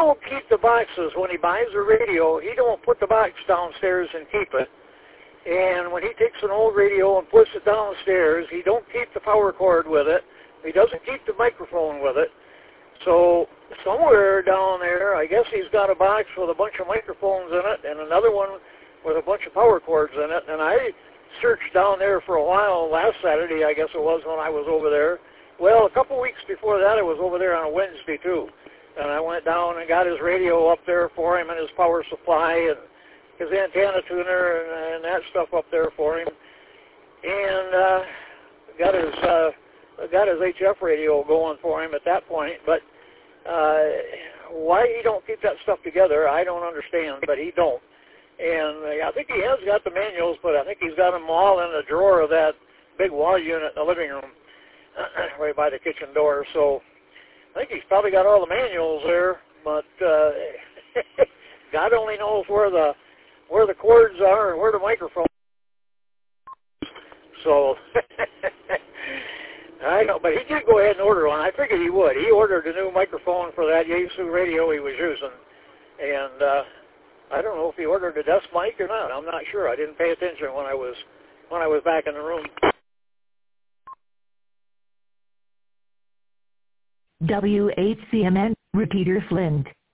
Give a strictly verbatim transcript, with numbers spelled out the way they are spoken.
don't keep the boxes. When he buys a radio, he don't put the box downstairs and keep it. And when he takes an old radio and puts it downstairs, he don't keep the power cord with it. He doesn't keep the microphone with it. So somewhere down there, I guess he's got a box with a bunch of microphones in it and another one with a bunch of power cords in it. And I searched down there for a while last Saturday, I guess it was, when I was over there. Well, a couple weeks before that, I was over there on a Wednesday, too. And I went down and got his radio up there for him and his power supply and his antenna tuner and, and that stuff up there for him. And uh, got his uh, got his H F radio going for him at that point. But uh, why he don't keep that stuff together, I don't understand, but he don't. And I think he has got the manuals, but I think he's got them all in the drawer of that big wall unit in the living room right by the kitchen door. So I think he's probably got all the manuals there, but uh, God only knows where the where the cords are and where the microphone is. So I know, but he did go ahead and order one. I figured he would. He ordered a new microphone for that Yaesu radio he was using, and uh, I don't know if he ordered a desk mic or not. I'm not sure. I didn't pay attention when I was when I was back in the room. W H C M N, Repeater Flint.